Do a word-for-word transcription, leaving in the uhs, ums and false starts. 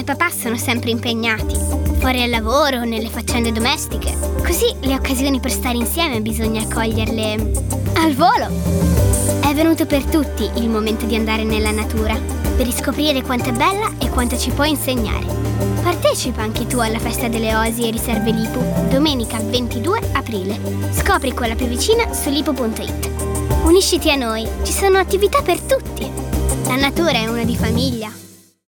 papà sono sempre impegnati, fuori al lavoro, nelle faccende domestiche. Così le occasioni per stare insieme bisogna coglierle al volo. È venuto per tutti il momento di andare nella natura, per riscoprire quanto è bella e quanto ci può insegnare. Partecipa anche tu alla festa delle oasi e riserve Lipu, domenica ventidue aprile. Scopri quella più vicina su lipu punto it. Unisciti a noi, ci sono attività per tutti. La natura è una di famiglia.